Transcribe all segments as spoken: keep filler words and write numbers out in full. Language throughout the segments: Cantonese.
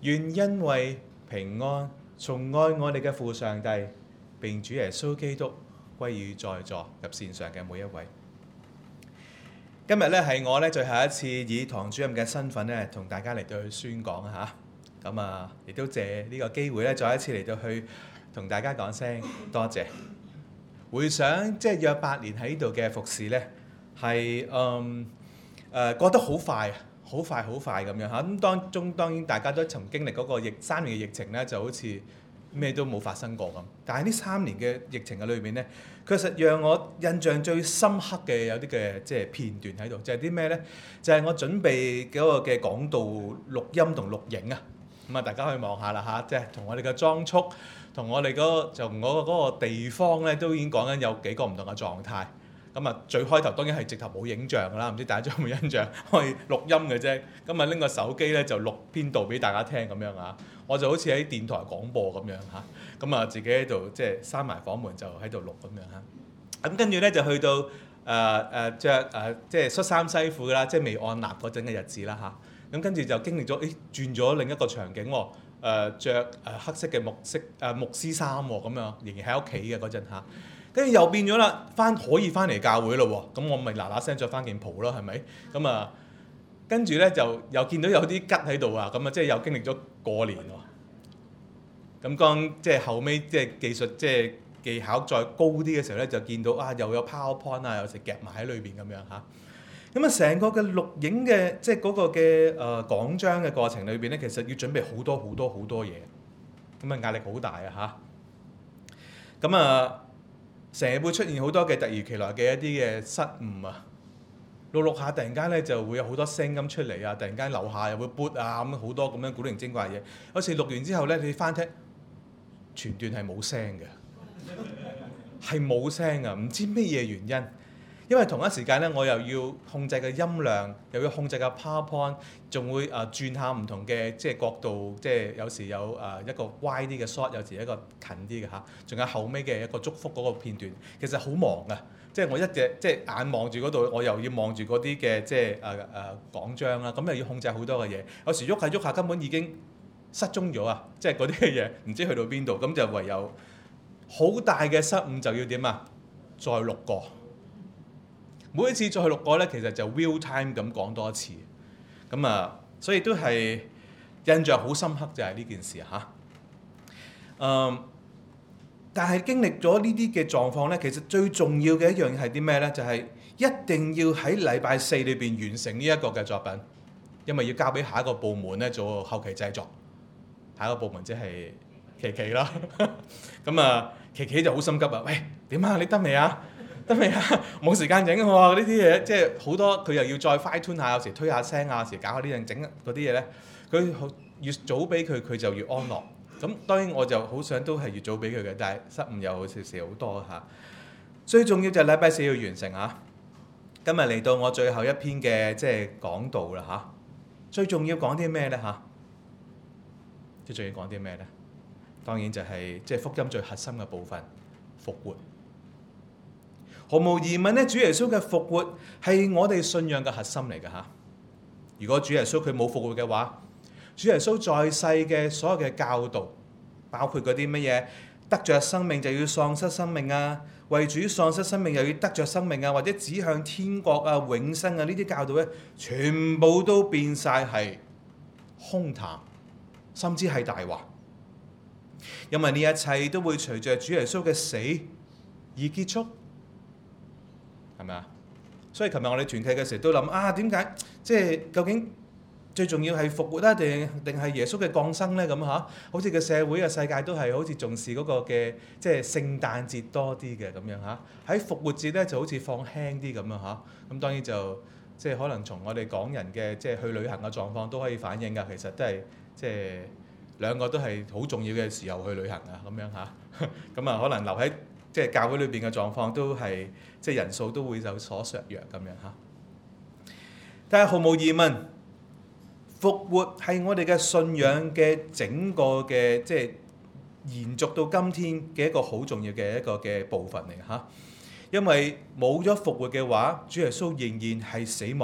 願恩惠平安從愛我哋嘅父上帝並主耶穌基督歸於在座及線上嘅每一位。今日咧係我咧最後一次以堂主任嘅身份咧同大家嚟到去宣講嚇，咁啊亦都借呢個機會咧再一次嚟到去同大家講聲多謝。回想即係約八年喺呢度嘅服侍咧，係嗯誒過得好快啊！好快好快咁樣嚇，咁當中當然大家都曾經歷嗰個疫三年嘅疫情咧，就好似咩都冇發生過咁。但係呢三年嘅疫情嘅裏邊咧，確實讓我印象最深刻嘅有啲嘅即係片段喺度，就係啲咩咧？就係、是、我準備嗰個嘅講道錄音同錄影啊。咁啊，大家可以望下啦嚇，即係同我哋嘅裝束，同我哋嗰就我嗰個地方咧，都已經講緊有幾個唔同嘅狀態。咁啊，最開頭當然係直頭冇影像㗎啦，唔知大家有冇印象？可以錄音嘅啫。咁啊，拎個手機咧就錄編導俾大家聽咁樣啊。我就好似喺電台廣播咁樣嚇。咁啊，自己喺度即係閂埋房門就喺度錄咁樣嚇。咁跟住咧就去到誒誒著誒即係恤衫西褲㗎啦，即係未按立嗰陣嘅日子啦嚇。咁跟住就經歷咗，誒轉咗另一個場景喎。誒著誒黑色嘅木色誒牧師衫喎，咁樣仍然喺屋企嘅嗰陣嚇。跟住又變咗啦，翻可以翻嚟教會咯喎，咁我咪嗱嗱聲着翻件袍咯，係咪？咁啊，跟住咧就又見到有啲吉喺度啊，咁啊即係又經歷咗過年喎。咁當即係後尾即係技術即係技巧再高啲嘅時候咧，就見到啊又有 PowerPoint 啊，有時夾埋喺裏邊咁樣嚇。咁啊成個嘅錄影嘅即係嗰個嘅誒講章嘅過程裏邊咧，其實要準備好多好多好多嘢，咁啊壓力好大啊嚇。咁啊〜成日會出現好多嘅突如其來嘅一啲嘅失誤啊，錄錄下突然間咧就會有好多聲音出嚟啊，突然間樓下又會撥啊，咁好多咁樣古靈精怪嘢。有時錄完之後咧，你翻聽全段係冇聲嘅，係冇聲啊，唔知咩嘢原因。因為同一時間咧，我又要控制個音量，又要控制個 PowerPoint，仲會誒轉下唔同嘅即係角度，即係有時有誒一個歪啲嘅 shot，有時一個近啲嘅嚇，仲有後尾嘅一個祝福嗰個片段，其實好忙啊！即係我一隻即係眼望住嗰度，我又要望住嗰啲嘅即係誒誒講章啦，咁又要控制好多嘅嘢，有時喐下喐下根本已經失蹤咗啊！即係嗰啲嘅嘢唔知去到邊度，咁就唯有好大嘅失誤就要點啊？再錄過。每一次再去錄過咧，其實就 real time 咁講多一次，咁啊，所以都係印象好深刻就係呢件事嚇。嗯，但係經歷咗呢啲嘅狀況咧，其實最重要嘅一樣嘢係啲咩咧？就係、是、一定要喺禮拜四裏邊完成呢一個嘅作品，因為要交俾下一個部門咧做後期製作。下一個部門即係琪琪啦。咁啊，琪琪就好心急啊！喂，點啊？你得未啊？得未啊？冇時間整喎，呢啲嘢即係好多，佢又要再 fine tune 下，有時推下聲啊，有時搞下呢樣整嗰啲嘢咧。佢越早俾佢，佢就越安樂。咁當然我就好想都係越早俾佢嘅，但係失誤又好少少好多嚇。最重要就係禮拜四要完成嚇。今日嚟到我最後一篇嘅即係講道啦嚇。最重要講啲咩咧嚇？最重要講啲咩咧？當然就係即係福音最核心嘅部分，復活。毫無疑問咧，主耶穌嘅復活係我哋信仰嘅核心嚟㗎嚇。如果主耶穌佢冇復活嘅話，主耶穌在世嘅所有嘅教導，包括嗰啲乜嘢得着生命就要喪失生命啊，為主喪失生命又要得着生命啊，或者指向天國啊、永生啊呢啲教導咧，全部都變晒係空談，甚至係大話。因為呢一切都會隨着主耶穌嘅死而結束。係咪啊？所以琴日我哋團契嘅時候都諗啊，點解即係究竟最重要係復活啊，定定係耶穌嘅降生咧？咁嚇，好似個社會嘅世界都係好似重視嗰個嘅即係聖誕節多啲嘅咁樣嚇。喺復活節咧就好似放輕啲咁啊嚇。咁當然就即係可能從我哋港人嘅即係去旅行嘅狀況都可以反映㗎。其實都係即係兩個都係好重要嘅時候去旅行啊咁樣嚇。咁啊可能留喺即係教會裏邊嘅狀況都係，即係人數都會有所削弱咁樣嚇。但係毫無疑問，復活係我哋嘅信仰嘅整個嘅即係延續到今天嘅一個好重要嘅一個嘅部分嚟嚇。因為冇咗復活嘅話，主耶穌仍然係死亡，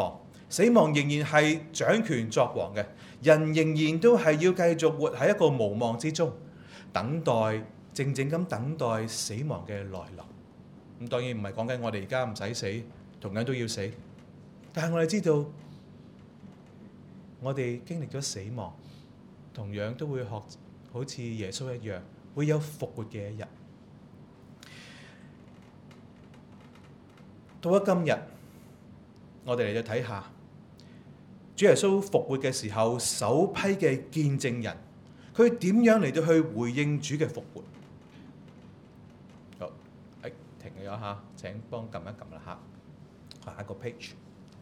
死亡仍然係掌權作王嘅，人仍然都係要繼續活喺一個無望之中，等待靜靜咁等待死亡嘅來臨。咁當然唔係講緊我哋而家唔使死，同樣都要死。但係我哋知道，我哋經歷咗死亡，同樣都會學好似耶穌一樣，會有復活嘅一日。到咗今日，我哋嚟到睇下主耶穌復活嘅時候，首批嘅見證人，佢點樣嚟到去回應主嘅復活？好，誒、哎，停咗嚇，請幫撳一撳啦嚇，下一個 page。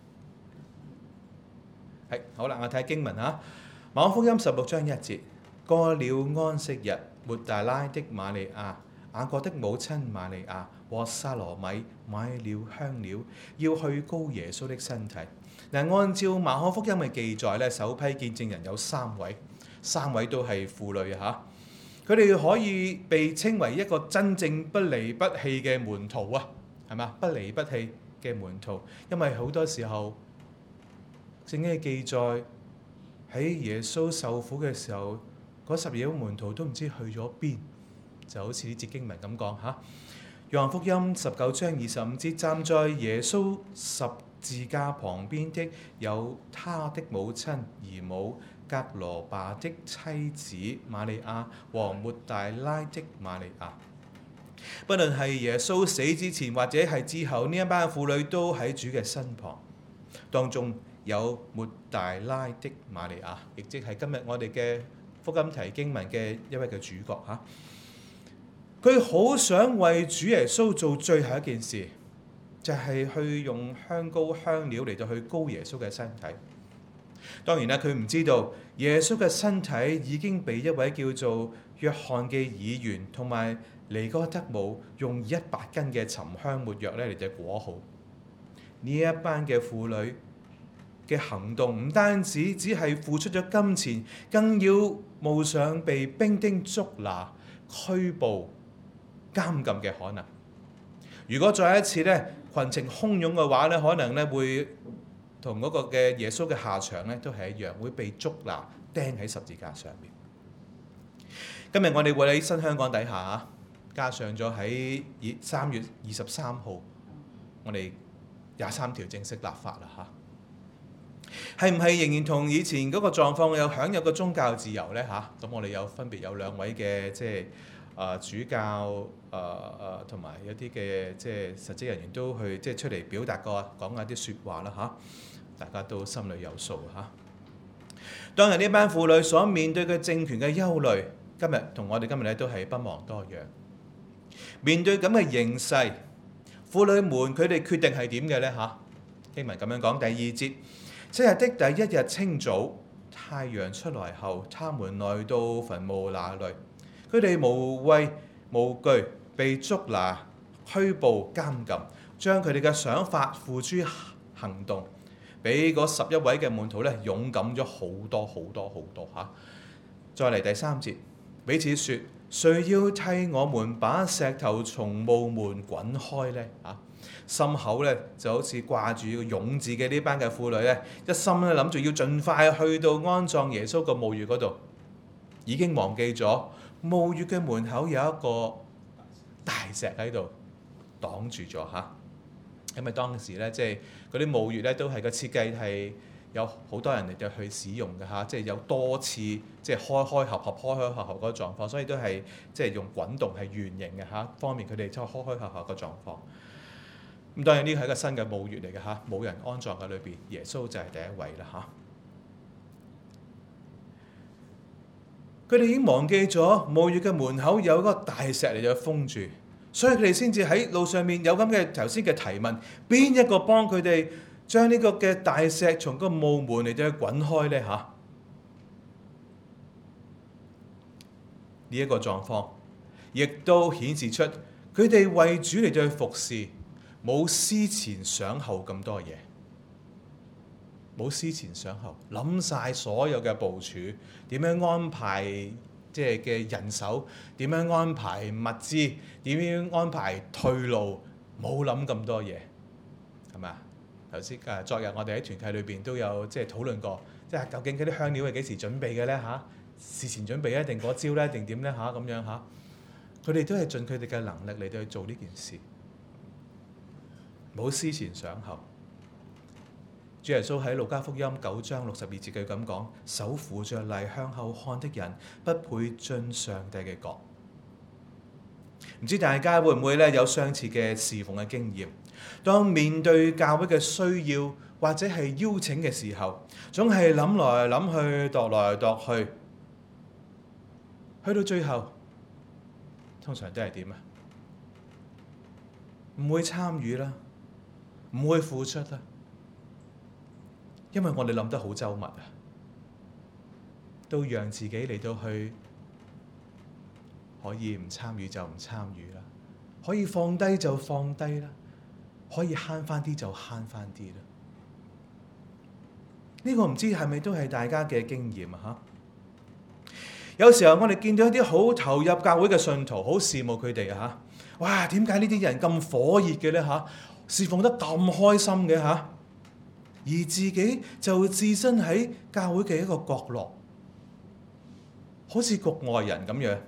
係好啦，我睇經文嚇，馬可福音十六章一節，過了安息日，抹大拉的瑪利亞、雅各的母親瑪利亞和撒羅米買了香料，要去膏耶穌的身體。嗱，按照馬可福音嘅記載咧，首批見證人有三位，三位都係婦女嚇。佢哋可以被稱為一個真正不離不棄嘅門徒啊，係嘛？不離不棄嘅門徒，因為好多時候聖經嘅記載喺耶穌受苦嘅時候，嗰十二個門徒都唔知去咗邊，就好似呢節經文咁講嚇。約翰福音十九章二十五節，站在耶穌十字架旁邊的有他的母親姨母革羅巴的妻子瑪利亞和抹大拉的瑪利亞。不論係耶穌死之前或者係之後，呢一班婦女都喺主嘅身旁，當中有抹大拉的瑪利亞，亦即係今日我哋嘅福音題經文嘅一位嘅主角嚇。佢好想為主耶穌做最後一件事，就係去用香膏香料嚟到去膏耶穌嘅身體。當然啦，佢唔知道耶穌嘅身體已經被一位叫做約翰嘅議員同埋尼哥德姆用一百斤嘅沉香沒藥咧嚟到裹好。呢一班嘅婦女嘅行動唔單止只係付出咗金錢，更要冒上被兵丁捉拿、拘捕、監禁嘅可能。如果再一次咧群情洶湧嘅話咧，可能咧會同嗰個嘅耶穌嘅下場咧都係一樣，會被捉拿釘喺十字架上面。今日我哋會喺新香港底下啊，加上咗喺三月二十三號，我哋廿三條正式立法啦嚇。係唔係仍然同以前嗰個狀況有享有個宗教自由咧嚇？咁我哋有分別有兩位嘅即係啊、呃、主教誒誒同埋一啲嘅即係實際人員都去即係出嚟表達過講下啲説話啦嚇，大家都心裏有數嚇。當日呢班婦女所面對嘅政權嘅憂慮，今日同我哋今日咧都係不遑多讓。面對咁嘅形勢，婦女們佢哋決定係點嘅咧嚇？經文咁樣講，第二節。七日的第一日清早，太陽出來後，他們來到墳墓那裏。佢哋無畏無懼，被捉拿、拘捕、監禁，將佢哋嘅想法付諸行動，比嗰十一位嘅門徒咧勇敢咗好多好多好多嚇。再嚟第三節，彼此説：誰要替我們把石頭從墓門滾開呢？嚇！心口咧就好似掛住個勇字嘅呢班嘅婦女咧，一心咧諗住要盡快去到安葬耶穌個墓穴嗰度，已經忘記咗墓穴嘅門口有一個大石喺度擋住咗嚇。因為當時咧即係嗰啲墓穴咧都係個設計係有好多人嚟到去使用嘅嚇，即係有多次即係開開合合開開合合嗰個狀況，所以都係即係用滾動係圓形嘅嚇，方便佢哋即係開開合合個狀況。咁當然呢個係一個新嘅墓穴嚟嘅嚇，冇人安葬嘅裏邊，耶穌就係第一位啦嚇。佢哋已經忘記咗墓穴嘅門口有一個大石嚟咗封住，所以佢哋先至喺路上面有咁嘅頭先嘅提問，邊一個幫佢哋將呢個嘅大石從個墓門嚟到去滾開呢？嚇？呢一個狀況，亦都顯示出佢哋為主嚟到去服侍。冇思前想後咁多嘢，冇思前想後，諗晒所有嘅部署，點樣安排即係嘅人手，點樣安排物資，點樣安排退路，冇諗咁多嘢，係咪啊？ 頭先誒昨日我哋喺團契裏邊都有即係討論過，即係究竟嗰啲香料係幾時準備嘅咧嚇？事前準備啊，定嗰朝咧，定點咧嚇咁樣嚇？佢哋都係盡佢哋嘅能力嚟到去做呢件事，冇思前想後。主耶穌喺路加福音九章六十二節佢咁講：手扶着犁向後看的人，不配進上帝嘅國。唔知大家會唔會咧有相似嘅侍奉嘅經驗？當面對教會嘅需要或者係邀請嘅時候，總係諗來諗去，度來度去，去到最後，通常都係點啊？唔會參與啦，唔會付出啦，因為我哋諗得好周密啊，都讓自己嚟到去。可以唔參與就唔參與啦，可以放低就放低啦，可以慳翻啲就慳翻啲啦。呢個唔知係咪都係大家嘅經驗啊？嚇！有時候我哋見到一啲好投入教會嘅信徒，好羨慕佢哋啊！嚇！哇！點解呢啲人咁火熱嘅咧？嚇！侍奉得咁開心嘅嚇，而自己就置身喺教會嘅一個角落，好似局外人咁樣。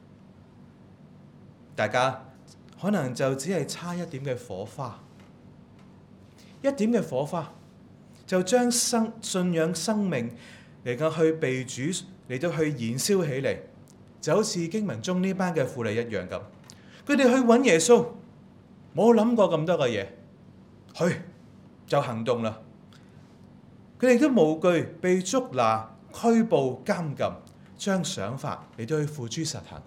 大家可能就只係差一點嘅火花，一點嘅火花就將生信仰生命嚟到去被主嚟到去燃燒起嚟，就好似經文中呢班嘅婦女一樣咁。佢哋去揾耶穌，冇諗過咁多嘅嘢，去就行動啦。佢哋都無懼被捉拿、拘捕、監禁，將想法嚟到去付諸實行。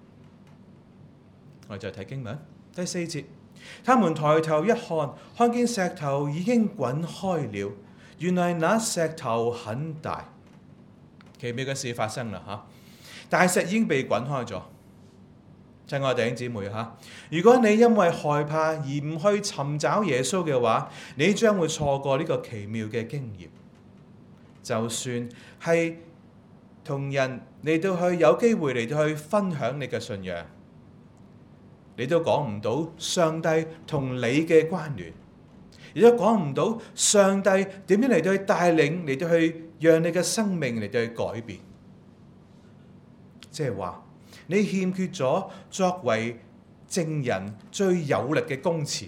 我哋再睇經文第四節，他們抬頭一看，看見石頭已經滾開了，原來那石頭很大。奇妙嘅事發生啦嚇！大石已經被滾開咗。親愛弟兄姊妹嚇，如果你因為害怕而唔去尋找耶穌嘅話，你將會錯過呢個奇妙嘅經驗。就算係同人嚟到去有機會嚟到去分享你嘅信仰，你都講唔到上帝同你嘅關聯，亦都講唔到上帝點樣嚟到去帶領，嚟到去讓你嘅生命嚟到去改變。即係話你欠缺咗作為證人最有力嘅供詞，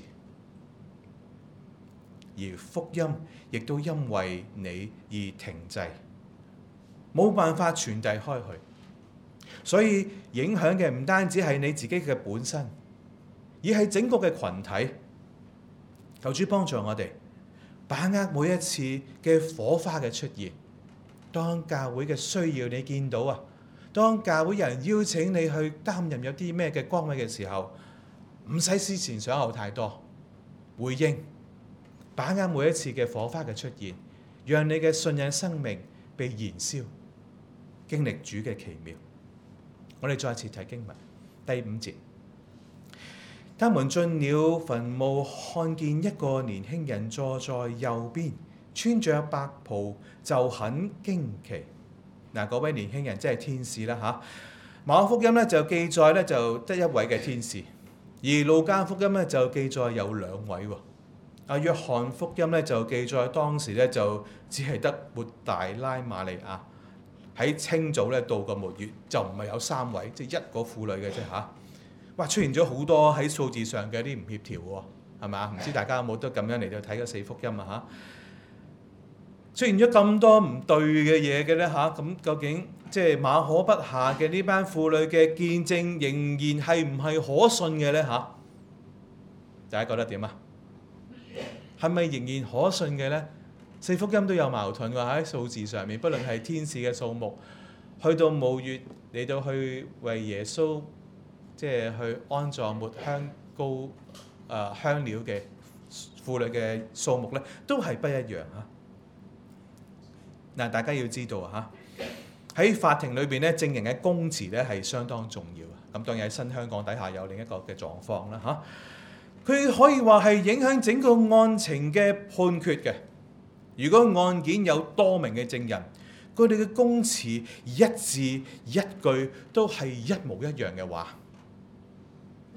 而福音亦都因為你而停滯，冇辦法傳遞開去。所以影響嘅唔單止係你自己嘅本身，而係整個嘅群體。求主幫助我哋，把握每一次嘅火花嘅出現。當教會嘅需要你見到啊，當教會有人邀請你去擔任有啲咩嘅崗位嘅時候，唔使思前想後太多，回應，把握每一次嘅火花嘅出現，讓你嘅信仰生命被燃燒，經歷主嘅奇妙。我哋再次睇經文第五節，他們進了墳墓，看見一個年輕人坐在右邊，穿着白袍，就很驚奇。嗱，嗰位年輕人即係天使啦嚇。馬可福音咧就記載咧就得一位嘅天使，而路加福音咧就記載有兩位喎。啊，約翰福音咧就記載當時咧就只係得抹大拉瑪利亞。喺清早咧到個末月就唔係有三位，即係一個婦女嘅啫嚇。哇！出現咗好多喺數字上嘅啲唔協調喎，係嘛？唔知大家有冇得咁樣嚟到睇嗰四福音啊嚇？出現咗咁多唔對嘅嘢嘅咧嚇，咁究竟即係馬可筆下嘅呢班婦女嘅見證仍然係唔係可信嘅咧嚇？大家覺得點啊？係咪仍然可信嘅咧？四福音都有矛盾㗎喺數字上面，不論係天使嘅數目，去到暮月嚟到去為耶穌即係去安葬抹香膏誒、呃、香料嘅婦女嘅數目咧，都係不一樣嚇。嗱，大家要知道啊嚇，喺法庭裏邊咧，證人嘅供詞咧係相當重要啊。咁當然喺新香港底下有另一個嘅狀況啦嚇，佢可以話係影響整個案情嘅判決嘅。如果案件有多名嘅證人，佢哋嘅供詞一字一句都係一模一樣嘅話，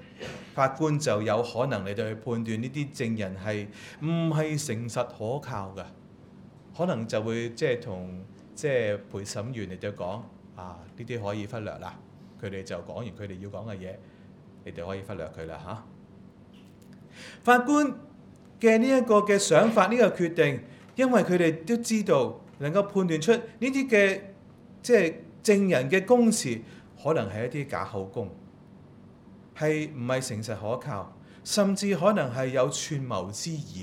法官就有可能嚟到去判斷呢啲證人係唔係誠實可靠嘅，可能就會即係同即係陪審員嚟到講啊，呢啲可以忽略啦。佢哋就講完佢哋要講嘅嘢，你哋可以忽略佢啦嚇。法官嘅呢一個嘅想法，呢個決定，因為佢哋都知道能夠判斷出呢啲嘅即係證人嘅供詞，可能係一啲假口供，係唔係誠實可靠，甚至可能係有串謀之嫌。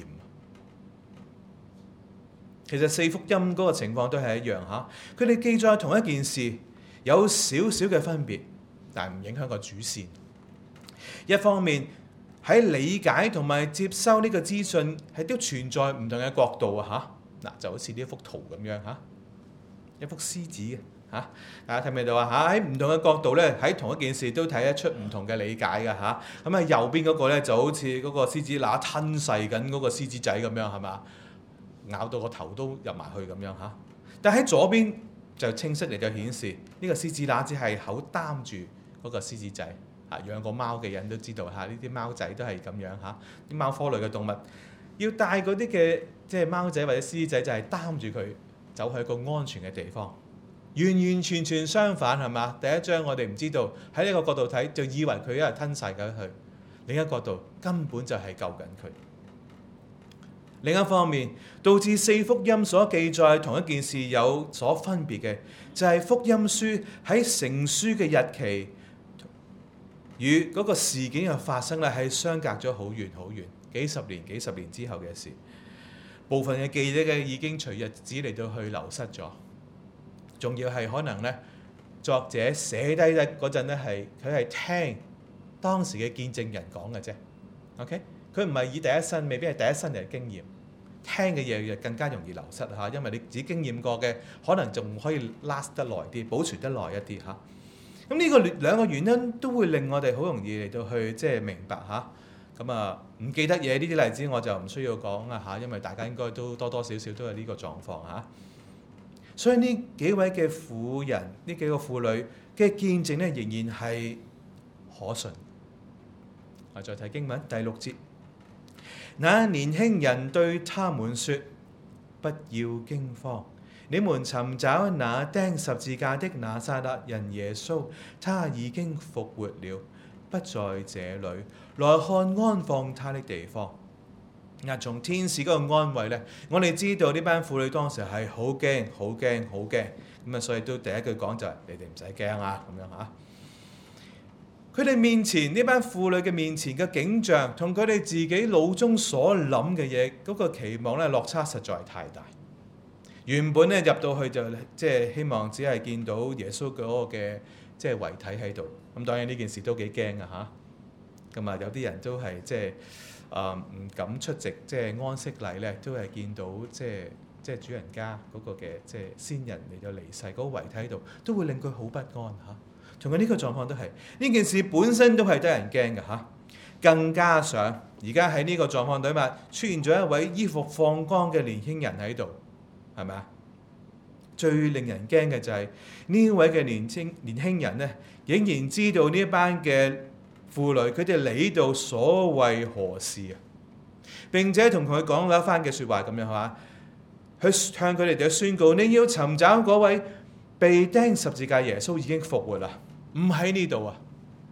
其實四福音嗰個情況都係一樣嚇，佢哋記載同一件事，有少少嘅分別，但係唔影響個主線。一方面喺理解同埋接收呢個資訊，係都存在唔同嘅角度啊嚇。嗱，就好似呢一幅圖咁樣嚇，一幅獅子嘅嚇，大家睇唔睇到啊嚇？喺唔同嘅角度咧，喺同一件事都睇得出唔同嘅理解嘅嚇。咁喺右邊嗰個咧就好似嗰個獅子乸吞噬緊嗰個獅子仔咁樣係嘛？咬到個頭都入埋去咁樣嚇。但喺左邊就清晰嚟就顯示呢個獅子乸只係口擔住嗰個獅子仔。啊，養過貓嘅人都知道嚇，呢啲貓仔都係咁樣嚇。啲貓科類嘅動物要帶嗰啲嘅即係貓仔或者獅子仔，就係擔住佢走去一個安全嘅地方。完完全全相反係嘛？第一章我哋唔知道，喺呢個角度睇就以為佢一係吞噬緊佢，另一個角度根本就係救緊佢。另一方面，導致四福音所記載同一件事有所分別嘅，就係、是、福音書喺成書嘅日期與嗰個事件嘅發生咧，係相隔咗好遠好遠，幾十年幾十年之後嘅事。部分嘅記者嘅已經隨日子嚟到去流失咗，仲要係可能咧作者寫低嘅嗰陣咧係佢係聽當時嘅見證人講嘅啫。OK，佢唔係以第一身，未必係第一身嘅經驗，聽嘅嘢就更加容易流失嚇，因為你自己經驗過嘅可能仲可以 last 得耐啲，保存得耐一啲嚇。咁呢個兩個原因都會令我哋好容易嚟到去即係明白嚇。咁啊唔記得嘢呢啲例子我就唔需要講啊嚇，因為大家應該都多多少少都係呢個狀況嚇。所以呢幾位嘅婦人，呢幾個婦女嘅見證咧，仍然係可信。我再睇經文第六節，那年輕人對他們說：不要驚慌。你們尋找那釘十字架的拿撒勒人耶穌，他已經復活了，不在這裏。來看安放他的地方。嗱，從天使嗰個安慰咧，我哋知道呢班婦女當時係好驚、好驚、好驚。咁啊，所以都第一句講就係、是：你哋唔使驚啊，咁樣嚇。佢哋面前呢班婦女嘅面前嘅景象，同佢哋自己腦中所諗嘅嘢嗰個期望咧，落差實在太大。原本咧入到去就即係希望只係見到耶穌嗰個嘅即係遺體喺度。咁當然呢件事都幾驚啊嚇。咁啊有啲人都係即係啊唔敢出席即係安息禮咧，都係見到即係即係主人家嗰個嘅即係先人嚟到離世嗰個遺體喺度，都會令佢好不安嚇。同埋呢個狀況都係呢件事本身都係得人驚嘅嚇。更加上而家喺呢個狀況底下出現咗一位衣服放光嘅年輕人喺度。係咪啊？最令人驚嘅就係呢位嘅年青年輕人咧，竟然知道呢一班嘅婦女佢哋嚟到所為何事啊！並且同佢講咗一番嘅説話咁樣係嘛？去向佢哋哋宣告：你要尋找嗰位被釘十字架耶穌已經復活啦，唔喺呢度啊！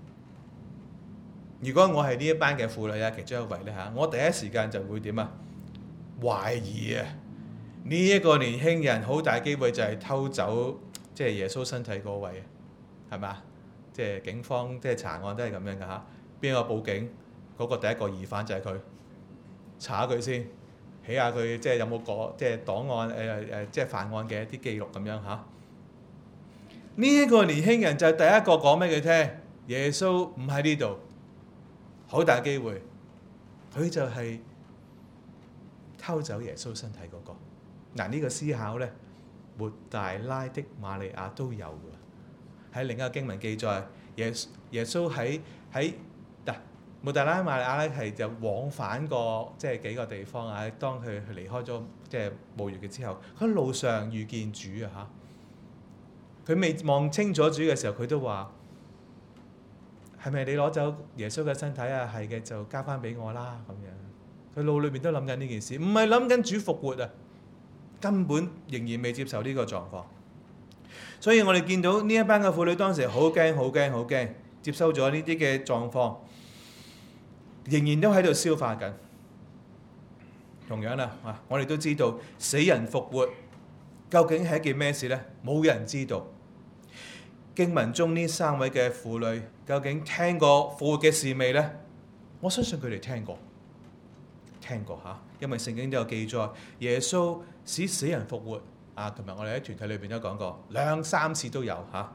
如果我係呢一班嘅婦女啊，其中一位咧嚇，我第一時間就會點啊？懷疑啊！呢一個年輕人好大機會就係偷走即係耶穌身體嗰位，係咪？即係警方即係查案都係咁樣㗎嚇。邊個報警？嗰個第一個疑犯就係佢，查佢先，起下佢即係有冇個即係檔案誒誒即係犯案嘅一啲記錄咁樣嚇。呢一個年輕人就係第一個講俾佢聽，耶穌唔喺呢度，好大機會，佢就係偷走耶穌身體嗰個。嗱，呢個思考咧，抹大拉的瑪利亞都有㗎。喺另一個經文記載，耶耶穌喺喺嗱抹大拉瑪利亞咧係就往返過即係幾個地方啊。當佢佢離開咗即係墓穴嘅之後，佢喺路上遇見主啊嚇。佢未望清楚主嘅時候，佢都話係咪你攞走耶穌嘅身體啊？係嘅，就交翻俾我啦咁樣。佢腦裏面都諗緊呢件事，唔係諗緊主復活啊，根本仍然未接受呢個狀況。所以我哋見到呢一班嘅婦女當時好驚、好驚、好驚，接收咗呢啲嘅狀況，仍然都喺度消化緊。同樣啦，啊，我哋都知道死人復活究竟係一件咩事呢？冇人知道。經文中呢三位嘅婦女究竟聽過復活嘅事未呢？我相信佢哋聽過，聽過嚇，因為聖經都有記載，耶穌使死人復活。啊，琴日我哋喺團體裏邊都講過，兩三次都有嚇。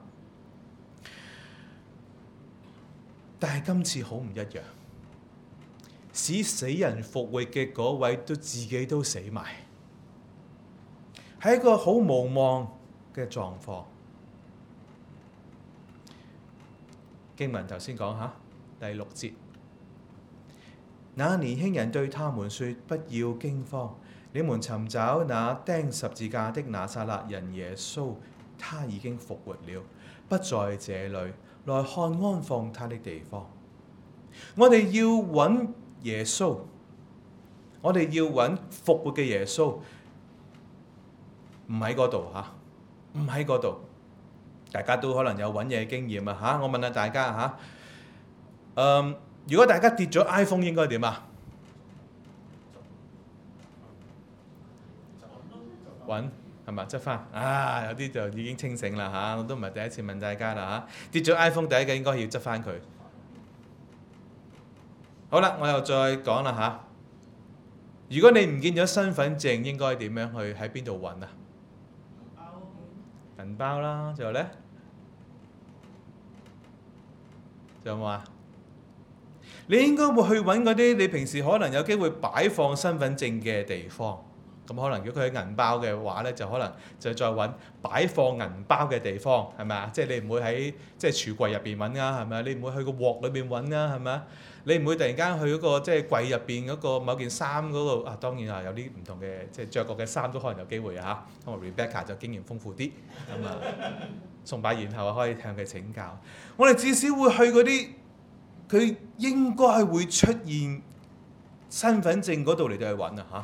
但係今次好唔一樣。使死人復活嘅嗰位都自己都死埋，係一個好無望嘅狀況。經文頭先講下第六節，那年輕人對他們說：不要驚慌，你們尋找那釘十字架的拿撒勒人耶穌，他已經復活了，不在這裏，來看安放他的地方。我哋要揾耶穌，我哋要揾復活嘅耶穌，唔喺嗰度嚇，唔喺嗰度。大家都可能有揾嘢經驗啊嚇！我問下大家嚇，嗯，如果大家跌咗 iPhone 應該點啊？揾係咪執翻？啊，有啲就已經清醒啦嚇，我都唔係第一次問大家啦嚇。跌咗 iPhone 第一個應該要執翻佢。好啦，我又再講啦嚇。如果你唔見咗身份證，應該點樣去喺邊度揾啊？銀包啦，仲有咧？仲有冇啊？你應該會去揾嗰啲你平時可能有機會擺放身份證嘅地方。咁可能如果佢喺銀包嘅話咧，就可能就再揾擺放銀包嘅地方，係咪啊？即係你唔會喺即係櫥櫃入邊揾啊，係咪啊？你唔會去個鑊裏邊揾啊，係咪啊？你唔會突然間去嗰個即係櫃入邊嗰個某件衫嗰度啊。當然啊，有啲唔同嘅即係着過嘅衫都可能有機會啊。嚇，咁 Rebecca 就經驗豐富啲，咁啊崇拜然後可以向佢請教。我哋至少會去嗰啲佢應該會出現身份證嗰度嚟到去揾啊嚇。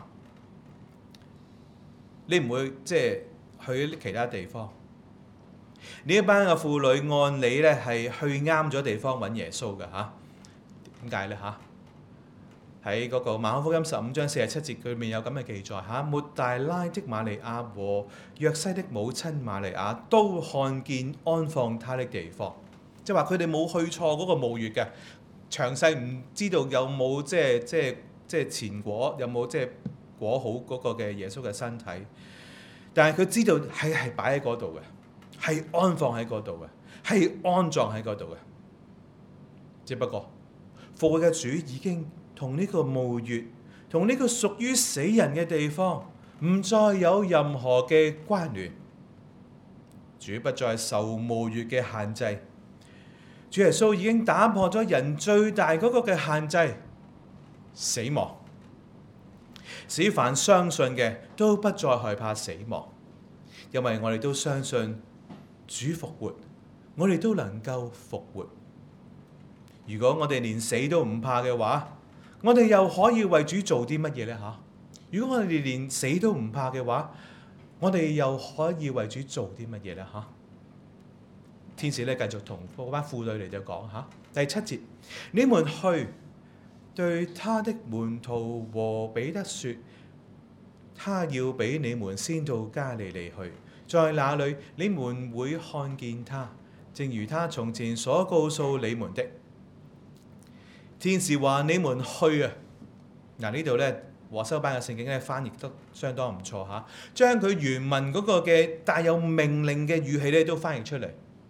你唔會即係去其他地方。呢一班嘅婦女按理咧係去啱咗地方揾耶穌嘅嚇。點解咧嚇？喺嗰個馬可福音十五章四十七節裏面有咁嘅記載嚇，抹大拉的瑪利亞和約西的母親瑪利亞都看見安放他的地方，即係話佢哋冇去錯嗰個墓穴嘅。詳細唔知道有冇即係即係即係前果，有冇即係裹好嗰個嘅耶穌嘅身體，但係佢知道係係擺喺嗰度嘅，係安放喺嗰度嘅，係安葬喺嗰度嘅。只不過復活嘅主已經同呢個墓穴，同呢個屬於死人嘅地方唔再有任何嘅關聯。主不再受墓穴嘅限制，主耶穌已經打破咗人最大嗰個嘅限制——死亡。使凡相信嘅都不再害怕死亡，因為我哋都相信主復活，我哋都能夠復活。如果我哋連死都唔怕嘅話，我哋又可以為主做啲乜嘢呢？嚇！如果我哋連死都唔怕嘅話，我哋又可以為主做啲乜嘢呢？嚇！天使咧繼續同嗰班婦女嚟就講嚇，第七節，你們去對他的門徒和彼得說，他要比你們先到加利利去，在那裏你們會看見他，正如他從前所告訴你們的。天使話你們去啊！嗱，呢度咧和修班嘅聖經咧翻譯得相當唔錯嚇，將佢原文嗰個嘅帶有命令嘅語氣咧都翻譯出嚟。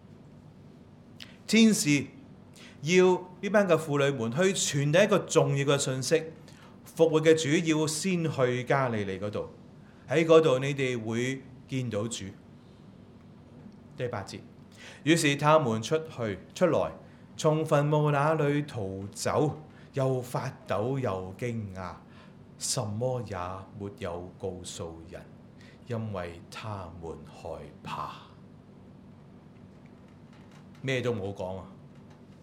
天使要呢班嘅婦女們去傳遞一個重要嘅信息，復活嘅主要先去加利利嗰度，喺嗰度你哋會見到主。第八節，於是他們出去出來，從墳墓那裏逃走，又發抖又驚訝，什麼也沒有告訴人，因為他們害怕。咩都冇講啊！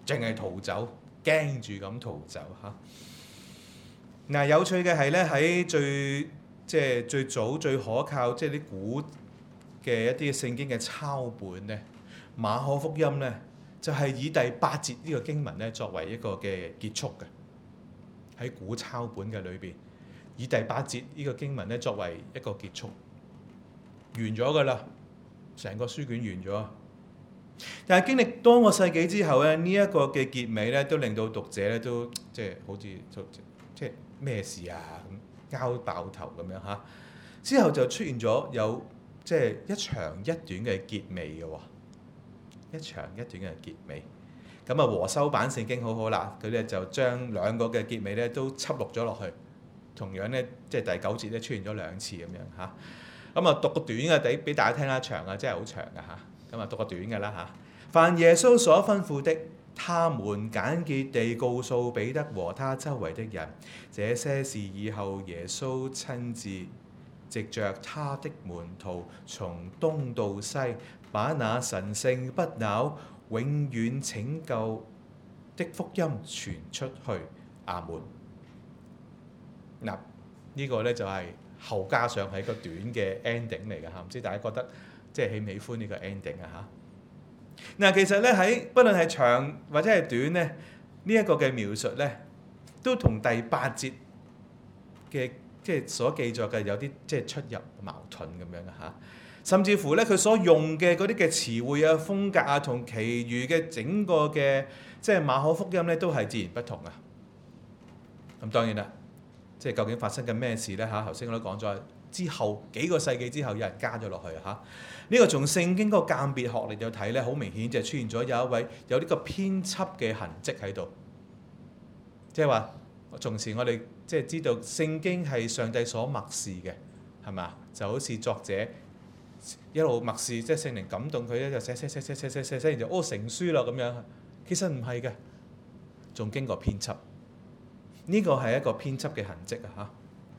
淨係逃走，驚住咁逃走嚇。嗱、啊，有趣嘅係咧，喺最即係最早最可靠即係啲古嘅一啲聖經嘅抄本咧，馬可福音咧就係、是、以第八節呢個經文咧作為一個嘅結束嘅，喺古抄本嘅裏邊，以第八節呢個經文咧作為一個結束，完咗㗎啦，成個書卷完咗。但係經歷多個世紀之後咧，呢、這、一個嘅結尾咧，都令到讀者咧都即係好似即係咩事啊咁拗爆頭咁樣嚇。之後就出現咗有即係一長一短嘅結尾嘅喎，一長一短嘅結尾。咁啊和修版聖經好好啦，佢咧就將兩個嘅結尾咧都輯錄咗落去。同樣咧即係第九節咧出現咗兩次咁樣嚇。咁啊讀個短嘅俾俾大家聽啦，長啊真係好長㗎嚇。咁啊讀個短嘅啦嚇。凡耶穌所吩咐的，他們簡潔地告訴彼得和他周圍的人。這些事以後耶穌親自藉着他的門徒從東到西，把那神聖不朽永遠拯救的福音傳出去。阿門。嗱，呢個咧就係後加上係個短嘅 ending 嚟嘅嚇，唔知大家覺得即係喜唔喜歡呢個 ending 啊嚇？嗱，其實咧喺不論係長或者係短咧，呢一個嘅描述咧，都同第八節嘅即係所記載嘅有啲即係出入矛盾咁樣嘅嚇。甚至乎咧，佢所用嘅嗰啲嘅詞彙啊、風格啊，同其餘嘅整個嘅即係馬可福音咧，都係截然不同啊。咁當然啦。即係究竟發生緊咩事咧嚇？頭先我都講咗，之後幾個世紀之後有人加咗落去嚇。呢、這個從聖經嗰個鑑別學嚟到睇咧，好明顯就出現咗有一位有呢個編輯嘅痕跡喺度。即係話，從前我哋即係知道聖經係上帝所默示嘅，係嘛？就好似作者一路默示，即係聖靈感動佢咧，就寫寫寫寫寫寫寫寫，然就哦成書啦咁樣。其實唔係嘅，仲經過編輯。呢個係一個編輯嘅痕跡啊！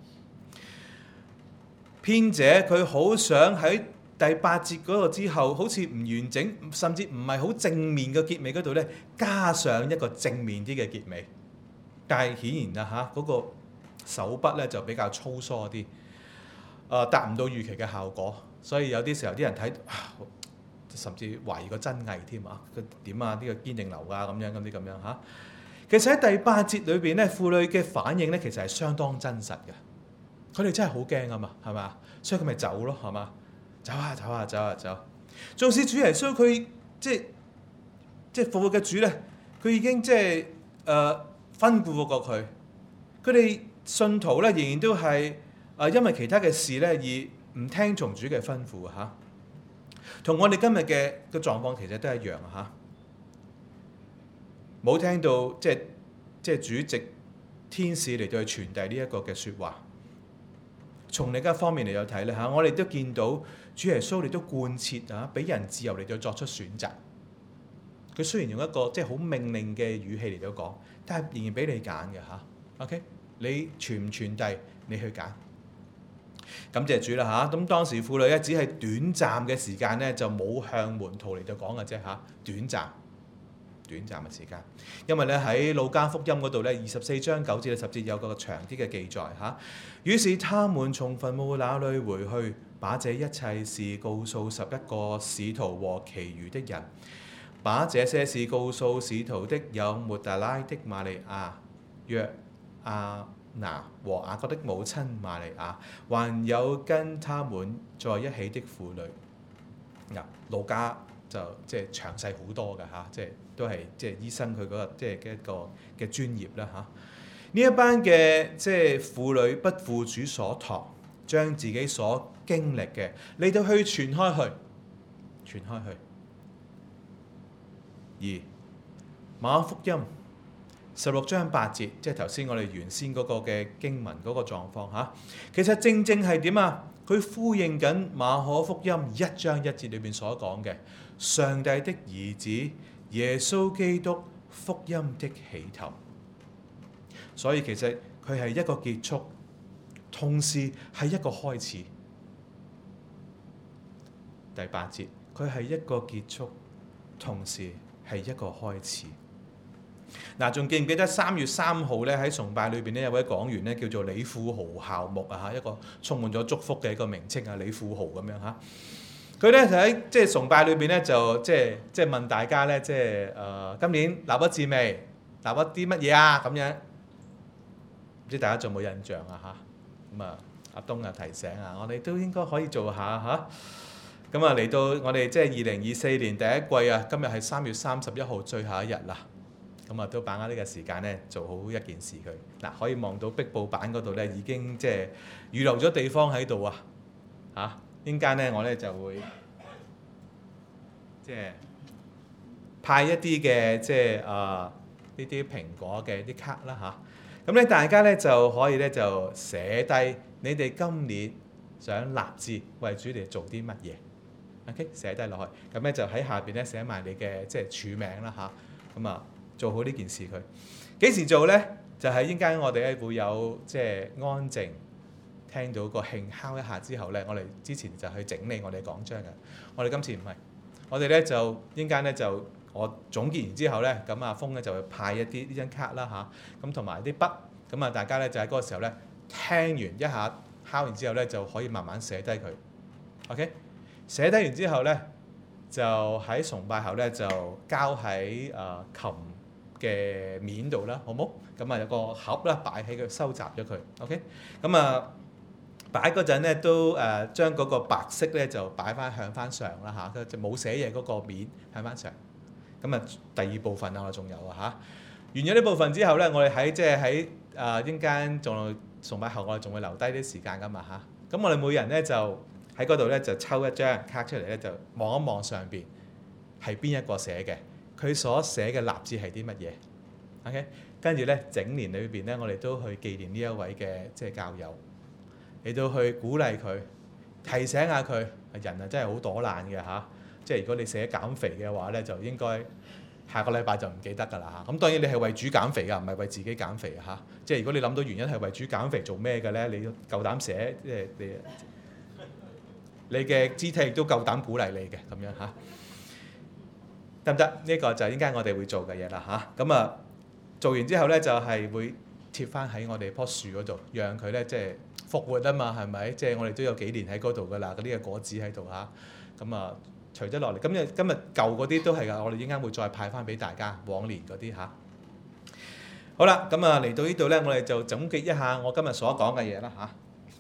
嚇，編者佢好想喺第八節嗰個之後，好似唔完整，甚至唔係好正面嘅結尾嗰度咧，加上一個正面啲嘅結尾。但係顯然啊嚇，嗰個手筆咧就比較粗疏啲，誒達唔到預期嘅效果。所以有啲時候啲人睇，甚至懷疑個真偽添啊！佢點啊？呢個堅定流啊咁樣咁啲咁樣嚇。其實喺第八節裏邊咧，婦女嘅反應咧，其實係相當真實嘅。佢哋真係好驚啊嘛，係嘛？所以佢咪走咯，係嘛？走啊走啊走啊走！縱使主耶穌佢即係即係復活嘅主咧，佢已經即係誒吩咐過佢。佢哋信徒咧仍然都係誒、呃、因為其他嘅事咧而唔聽從主嘅吩咐嚇。同我哋今日嘅個狀況其實都係一樣嚇。冇聽到即係即係主藉天使嚟到去傳遞呢一個嘅説話。從另一方面嚟到睇咧嚇，我哋都見到主耶穌嚟都貫徹啊，俾人自由嚟到作出選擇。佢雖然用一個即係好命令嘅語氣嚟到講，但係仍然俾你揀嘅嚇。OK，你傳唔傳遞，你去揀。感謝主啦嚇。咁當時婦女咧只係短暫嘅時間咧，就冇向門徒嚟到講嘅啫嚇，短暫。短暫嘅時間，因為咧喺路加福音嗰度咧，二十四章九至十節有個長啲嘅記載嚇。於是他們從墳墓那裏回去，把這一切事告訴十一個使徒和其餘的人。把這些事告訴使徒的有抹大拉的瑪利亞、約亞拿和雅各的母親瑪利亞，還有跟他們在一起的婦女。嗱，路加就即係詳細好多㗎嚇，即係都係即係醫生佢嗰個即係嘅一個嘅專業啦嚇。呢一班嘅即係婦女不負主所託，將自己所經歷嘅嚟到去傳開去，傳開去。而馬可福音十六章八節，即係頭先我哋原先嗰個嘅經文嗰個狀況嚇，其實正正係點啊？佢呼應緊馬可福音一章一節裏邊所講嘅上帝的兒子耶穌基督福音的起頭，所以其實佢係一個結束，同時係一個開始。第八節，佢係一個結束，同時係一個開始。 嗱，仲記唔記得三月三號咧喺崇拜裏邊咧有位講員咧叫做李富豪校牧啊嚇，一個充滿咗祝福嘅一個名稱啊，李富豪咁樣嚇。佢咧就喺即係崇拜裏邊咧就即係即係問大家咧即係誒今年立咗志未？立咗啲乜嘢啊？咁樣唔知大家仲有冇印象啊嚇？咁啊阿東啊提醒啊，我哋都應該可以做下嚇。咁啊嚟到我哋即係二零二四年第一季啊，今日係三月三十一號最後一日啦。咁啊都把握呢個時間咧，做好一件事佢。嗱，可以望到壁報板嗰度咧，已經即係預留咗地方喺度啊！嚇，陣間咧我咧就會即係派一啲嘅即係啊呢啲蘋果嘅啲卡啦嚇。咁咧大家咧就可以咧就寫低你哋今年想立志為主嚟做啲乜嘢。OK， 寫低落去。咁咧就喺下邊咧寫埋你嘅即係署名啦嚇。咁啊〜做好呢件事佢幾時做呢？就係應該我哋咧會有即係安靜聽到個磬敲一下之後呢，我哋之前就去整理我哋講章嘅。我哋今次唔係，我哋呢就應該呢就我總結完之後呢，咁阿峰呢就會派一啲呢張卡啦嚇，咁同埋啲筆，咁啊大家呢就喺嗰個時候呢聽完一下敲完之後呢，就可以慢慢寫低佢。OK， 寫低完之後呢，就喺崇拜後呢，就交喺誒、呃、琴嘅面度啦，好冇？咁啊有個盒啦，擺喺佢收集咗佢 ，OK？ 咁啊擺嗰陣咧都誒將嗰個白色咧就擺翻向翻上啦嚇，就冇寫嘢嗰個面向翻上。咁啊第二部分啊我仲有啊嚇，完咗呢部分之後咧，我哋喺即係喺誒陣間仲崇拜後，我哋仲會留低啲時間噶嘛嚇。咁我哋每人咧就喺嗰度咧就抽一張卡出嚟咧，就望一望上邊係邊一個寫嘅。佢所寫嘅立志係啲乜嘢 ？OK， 跟住咧整年裏邊咧，我哋都去紀念呢一位嘅即係教友，嚟到去鼓勵佢，提醒下佢。人啊真係好躲懶嘅嚇，即係如果你寫減肥嘅話咧，就應該下個禮拜就唔記得㗎啦嚇。咁當然你係為主減肥㗎，唔係為自己減肥嚇。即係如果你諗到原因係為主減肥做咩嘅咧，你夠膽寫，即係你你嘅肢體亦都夠膽鼓勵你嘅咁樣嚇。得唔得？呢、這個就應該我哋會做嘅嘢啦嚇。咁啊，做完之後咧，就係、是、會貼翻喺我哋棵樹嗰度，讓佢咧即係復活啊嘛，係咪？即係我哋都有幾年喺嗰度噶啦，嗰啲嘅果子喺度嚇。咁啊，除咗落嚟，今日今日舊嗰啲都係噶，我哋應該會再派翻俾大家往年嗰啲嚇。好啦，咁啊嚟到呢度咧，我哋就總結一下我今日所講嘅嘢啦嚇。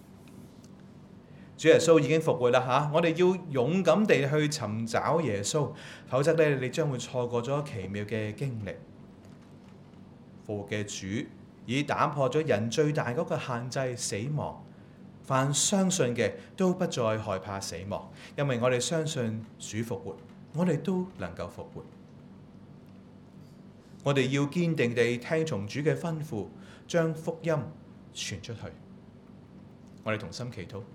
主耶穌已經復活啦嚇，我哋要勇敢地去尋找耶穌，否則咧你將會錯過咗奇妙嘅經歷。復活嘅主已打破咗人最大嗰個限制死亡，凡相信嘅都不再害怕死亡，因為我哋相信主復活，我哋都能夠復活。我哋要堅定地聽從主嘅吩咐，將福音傳出去。我哋同心祈禱。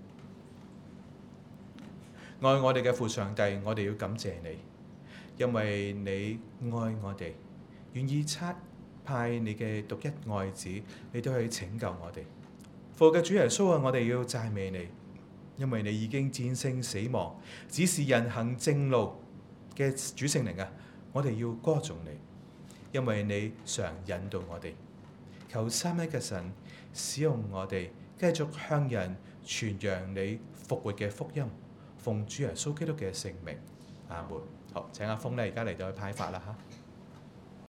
愛我哋嘅父上帝，我哋要感謝你，因為你愛我哋，願意差派你嘅獨一愛子，你都去拯救我哋。父嘅主耶穌啊，我哋要讚美你，因為你已經戰勝死亡，指示人行正路嘅主聖靈啊，我哋要歌頌你，因為你常引導我哋。求三一嘅神使用我哋，繼續向人傳揚你復活嘅福音。奉主耶穌基督嘅聖名，阿門。好，請阿峰咧，而家嚟到去派發啦嚇。